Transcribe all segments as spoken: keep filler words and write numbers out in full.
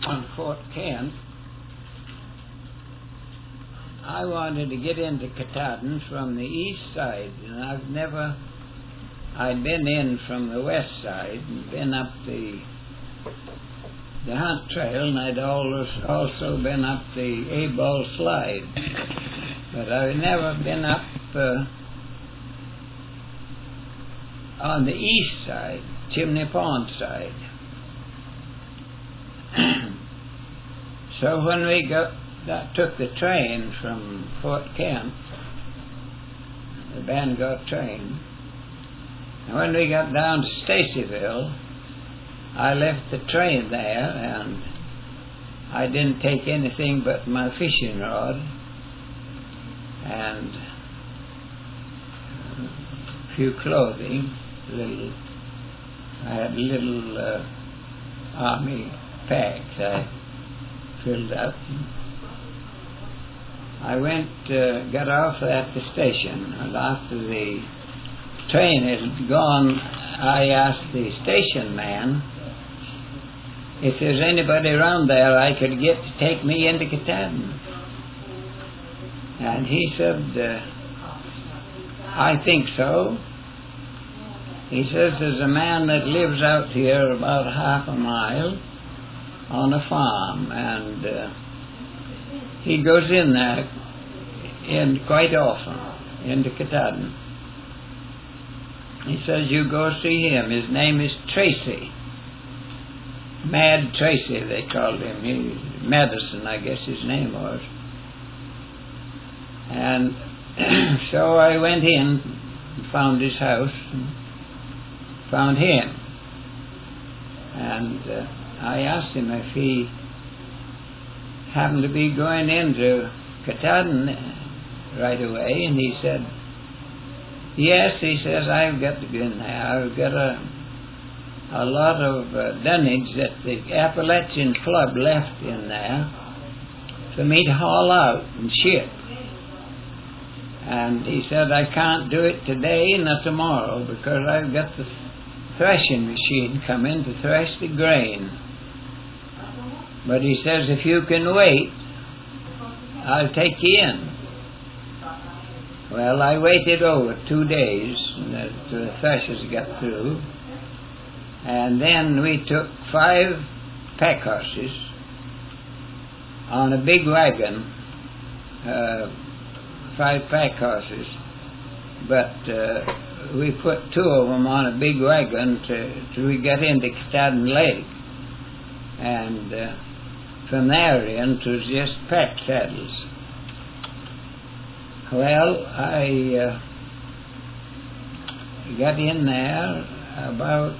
on Fort Kent, I wanted to get into Katahdin from the east side, and I've never, I'd been in from the west side, and been up the the Hunt Trail, and I'd always also been up the A-Ball Slide, but I've never been up uh, on the east side, Chimney Pond side. So when we got, got took the train from Fort Kent, the Bangor train, and when we got down to Stacyville, I left the train there, and I didn't take anything but my fishing rod and a few clothing. Little, I had little uh, army packs I filled up. I went, uh, got off at the station, and after the train had gone, I asked the station man if there's anybody around there I could get to take me into Katahdin. And he said, uh, I think so. He says there's a man that lives out here about half a mile on a farm, and uh, he goes in there in quite often into Katahdin. He says you go see him. His name is Tracy. Mad Tracy, they called him. He, Madison, I guess his name was. And so I went in and found his house and found him. And uh, I asked him if he happened to be going into Katahdin right away, and he said, yes, he says, I've got to go in there. I've got a a lot of uh, dunnage that the Appalachian Club left in there for me to haul out and ship. And he said, I can't do it today nor tomorrow because I've got the threshing machine coming to thresh the grain. But he says, if you can wait, I'll take you in. Well, I waited over two days till the threshers got through. And then we took five pack horses on a big wagon, uh, five pack horses, but uh, we put two of them on a big wagon to, to we got into Katahdin Lake. And uh, from there in, it was just pack saddles. Well, I uh, got in there about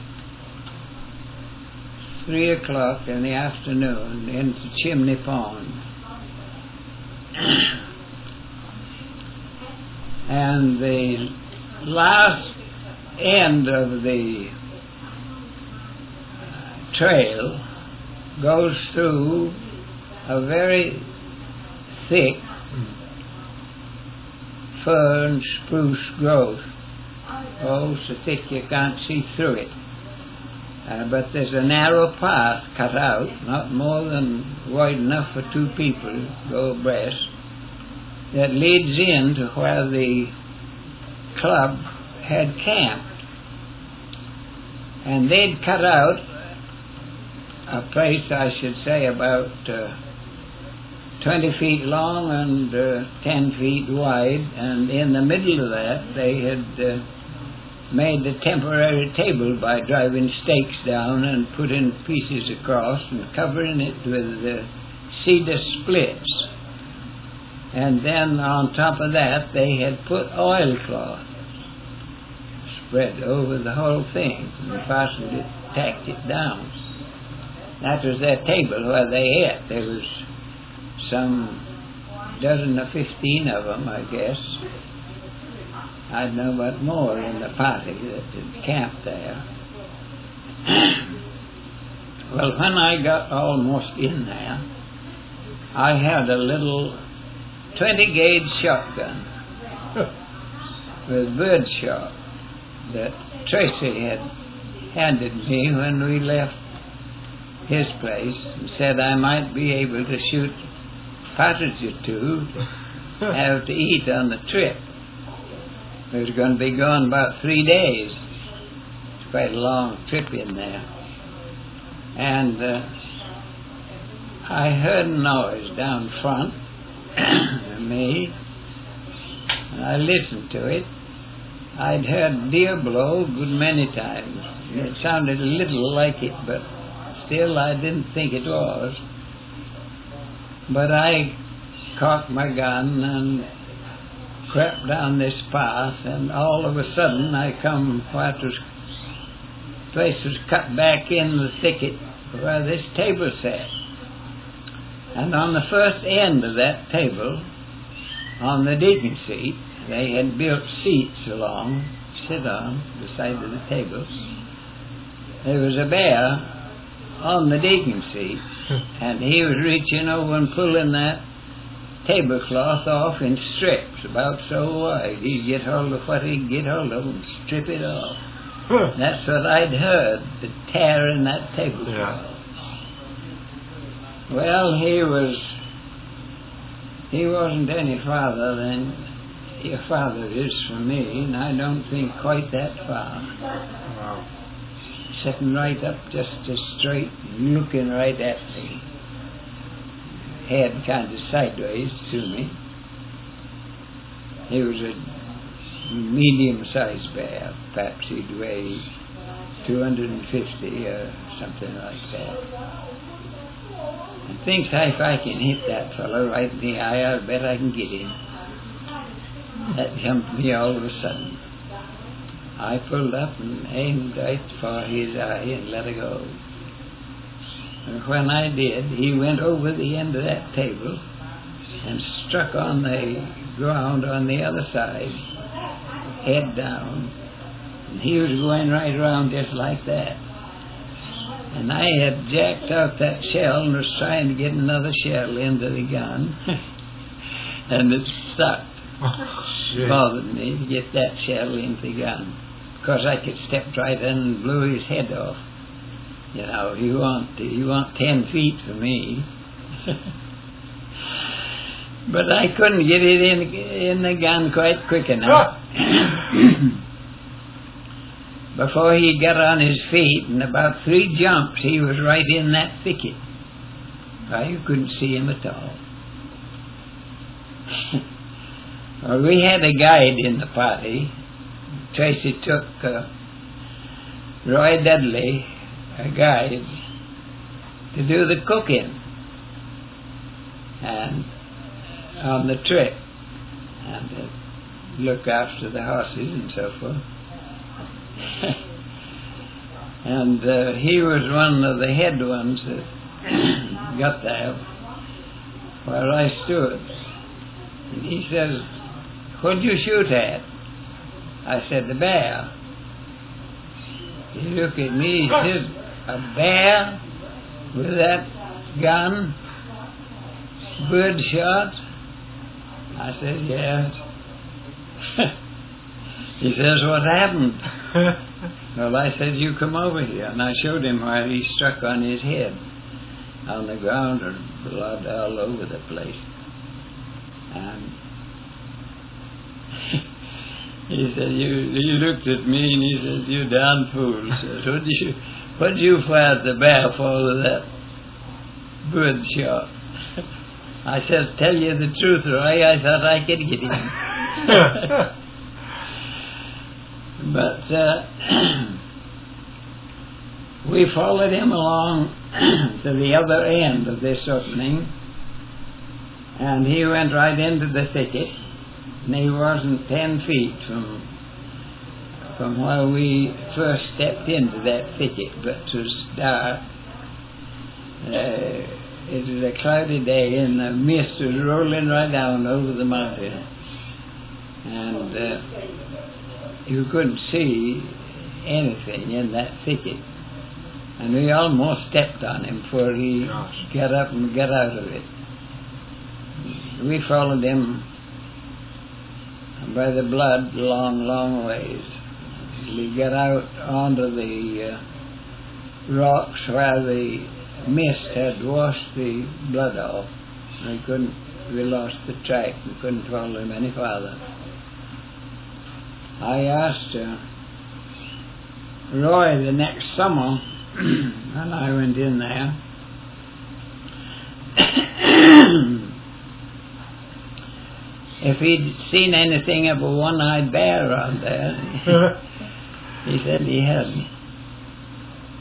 three o'clock in the afternoon into Chimney Pond. And the last end of the trail goes through a very thick fir and spruce growth. Oh, so thick you can't see through it. Uh, but there's a narrow path cut out, not more than wide enough for two people to go abreast, that leads into where the club had camped. And they'd cut out a place, I should say, about uh, twenty feet long and uh, ten feet wide, and in the middle of that they had uh, made a temporary table by driving stakes down and putting pieces across and covering it with uh, cedar splits. And then on top of that they had put oilcloth spread over the whole thing and fastened it, tacked it down. That was their table where they ate. There was some dozen or fifteen of them, I guess. I don't know about more in the party that had camped there. Well, when I got almost in there, I had a little twenty gauge shotgun with birdshot that Tracy had handed me when we left his place and said I might be able to shoot partridge or two to have to eat on the trip. We was going to be gone about three days. It's quite a long trip in there. And uh, I heard a noise down front of me, and I listened to it. I'd heard deer blow a good many times. It sounded a little like it, but still I didn't think it was. But I cocked my gun and crept down this path, and all of a sudden I come what was place was cut back in the thicket where this table sat. And on the first end of that table, on the deacon seat, they had built seats along, sit on, beside of the table. There was a bear on the deacon seat, and he was reaching over and pulling that tablecloth off in strips about so wide. He'd get hold of what he'd get hold of and strip it off. That's what I'd heard, the tear in that tablecloth. Yeah. Well, he was, he wasn't any farther than your father is from me, and I don't think quite that far. Wow. Sitting right up just as straight, looking right at me. Head kind of sideways to me. He was a medium-sized bear. Perhaps he'd weigh two hundred fifty or something like that. And thinks if I can hit that fellow right in the eye, I'll bet I can get him. That jumped me all of a sudden. I pulled up and aimed right for his eye and let it go. And when I did, he went over the end of that table and struck on the ground on the other side, head down. And he was going right around just like that. And I had jacked out that shell and was trying to get another shell into the gun. And it stuck. Oh, bothered me to get that shell into the gun. Because I could step right in and blew his head off. You know, you want you want ten feet for me. But I couldn't get it in in the gun quite quick enough. Before he got on his feet, in about three jumps, he was right in that thicket. Well, you couldn't see him at all. Well, we had a guide in the party. Tracy took uh, Roy Dudley, a guide, to do the cooking and on the trip, and to look after the horses and so forth. And uh, he was one of the head ones that got there where I stood. And he says, "What'd you shoot at?" I said, "The bear." He looked at me, he said, "A bear with that gun? Bird shot?" I said, "Yes." He says, "What happened?" Well, I said, "You come over here." And I showed him where he struck on his head on the ground, and blood all over the place. And he said, you, he looked at me and he said, "You darn fool." He says, What'd you, what'd you fire at the bear for with that bird shot? I said, "Tell you the truth, Roy, I thought I could get him." But uh, we followed him along to the other end of this opening, and he went right into the thicket, and he wasn't ten feet from from where we first stepped into that thicket, but it was dark. Uh, it was a cloudy day, and the mist was rolling right down over the mountain, and uh, you couldn't see anything in that thicket. And we almost stepped on him before he Gosh. got up and got out of it. We followed him by the blood long, long ways. We got out onto the uh, rocks where the mist had washed the blood off. We couldn't, we lost the track. We couldn't follow him any farther. I asked uh, Roy the next summer, and I went in there. If he'd seen anything of a one-eyed bear around there. He said he hadn't.